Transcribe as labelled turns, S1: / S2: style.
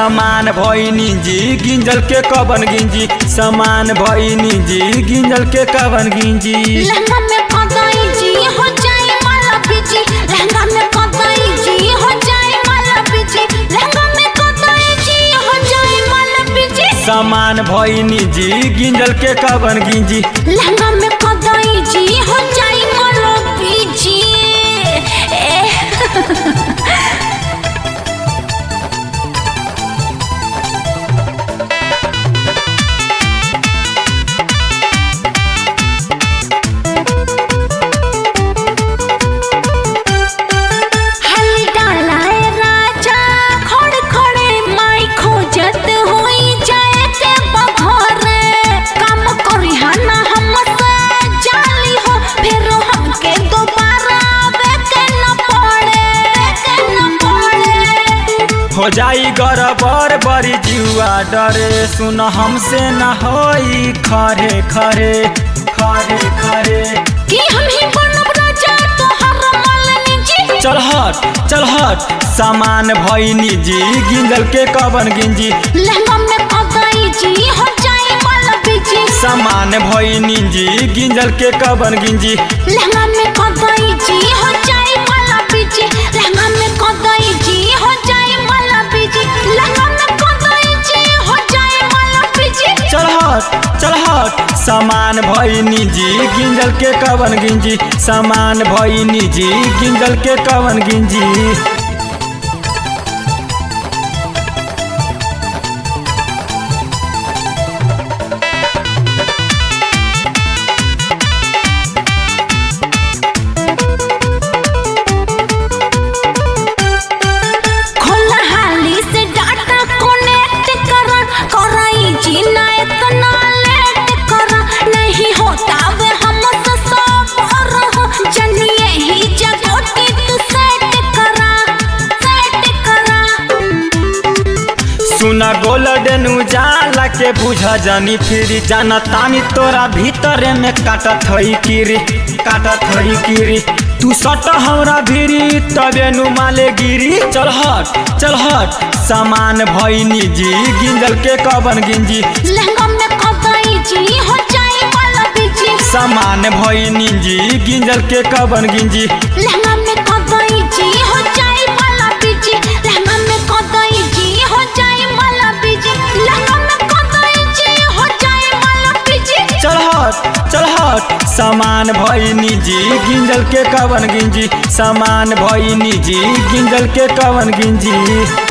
S1: समान भइनी जी गिंजल के कवन गिंजी समान भइनी जी गिंजल के कवन गिंजी
S2: लहंगा में कदाई जी हो जाए माला बिजी लहंगा में कदाई जी हो जाए माला बिजी लहंगा में कदाई जी हो जाए माला बिजी
S1: समान भइनी जी गिंजल के कवन गिंजी
S2: लहंगा में कदाई जी हो जाए माला बिजी
S1: हो जाई गड़बड़ बड़ी जुआ डरे सुन हमसे न होई खरे खरे खरे खरे
S2: कि हम ही बनब राजा तोहर मालनी जी
S1: चल हट सामान भइनी जी गिंजल के कवन गिंजी
S2: लहंगा में कदाई जी हो जाए माला बिजी
S1: सामान भइनी जी गिंजल के कवन गिंजी
S2: लहंगा में कदाई जी हो जाए माला बिजी लहंगा में कदाई जी हो जाए माला बिजी लहंगा में कदाई जी हो जाए माला बिजी
S1: चल हट सामान भइनी जी गिंजल के कवन गिंजी सामान भइनी जी गिंजल के कवन गिंजी सुना गोल्डन उजाला के बुझा जानी फिरी जाना तानी तोरा भीतर में काटत हई कीरी तू सट हमरा भीरी तबे नु माले गिरी चल हट सामान भइनी जी गिंजल के कवन गिंजी
S2: लहंगा में कदाई जी हो जाए माला बिजी
S1: सामान भइनी जी गिंजल के कवन गिंजी
S2: लहंगा में कदाई जी हो जाए माला बिजी लहंगा में कदाई जी हो जाए माला बिजी लहंगा में कदाई जी हो जाए माला बिजी
S1: चल हट सामान भइनी जी गिंजल के कवन गिंजी सामान भइनी जी गिंजल के कवन गिंजी।